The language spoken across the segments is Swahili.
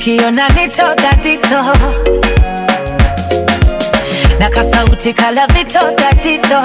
ukiona nitoka dito na kasauti kala vitoka dito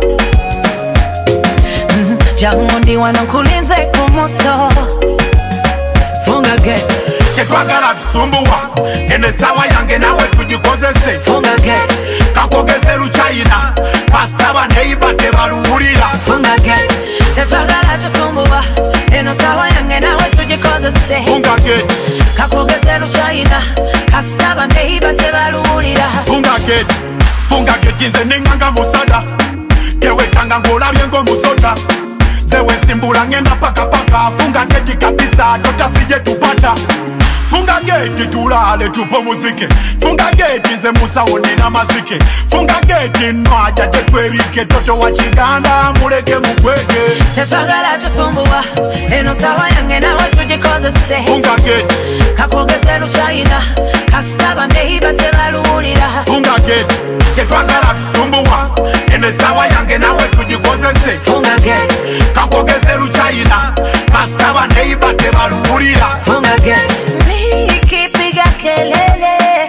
jangundi wanakulinze kumuto funga gate Ketwagala tusumbuwa ene sawa yange nawe tujikozese funga gate kankogeze luchayina pasaba neiba tebaluhulira funga gate tetwagala tusumbuwa ene sawa yange nawe tujikozese funga gate kankogeze luchayina pasaba neiba tebaluhulira funga gate nze nenganga musada tewe tanga ngolabye ngo musota zewe simbula ngenda paka funga gate kabisa totasije tupata funga gate tulale tupo muzike funga gate nze musawo nina mazike funga gate nwaja tetwebike toto wa kiganda muleke mukwege tetwagala tusumbuwa eno sawa yange nawe tujikozese funga gate kakwogeze luchayina kasitaba neiba tebaluhulira funga gate tetwagala tusumbuwa ene sawa yange nawe tujikozese funga gate kakwogeze luchayina kasitaba neiba tebaluhulira funga gate nikipiga kelele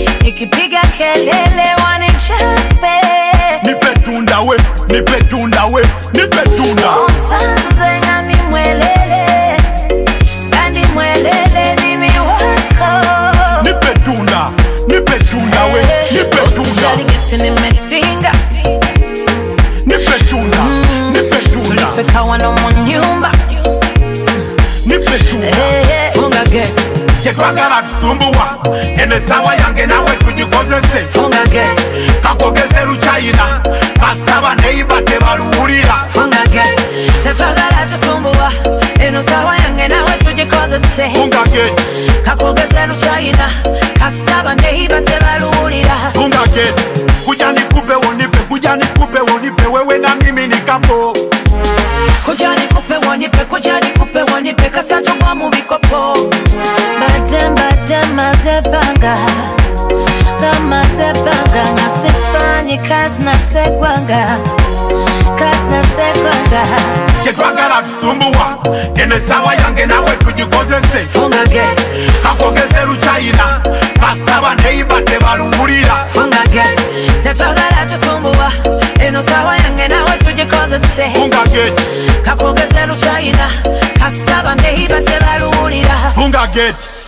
wanichape nipe tunda we nipe tunda osanze ngani mwelele nini wako nipe tunda we nipe tunda nimetinga nipe tunda tulifika wano munyumba nipe tunda funga gate tetwagala tusumbuwa ene sawa yange nawe tujikozese funga gate kankogeze luchayina kasaba neiba tebaluhulira funga gate tetwagala tusumbuwa eno sawa yange nawe tujikozese funga gate kakwogeze luchayina kasitaba neiba tebaluhulira funga gate kuja nikupe wonipe wewe na mimi nikapo kuja nikupe wonipe kasatu kwa mubikopo mazebanga nasifanyi kazi nasekwanga tetwagala tusumbuwa ene sawa yange nawe tujikozese funga gate kankogeze luchayina kasaba neiba tebaluhulira funga gate tetwagala tusumbuwa eno sawa yange nawe tujikozese funga gate kakwogeze luchayina kasitaba neiba tebaluhulira funga gate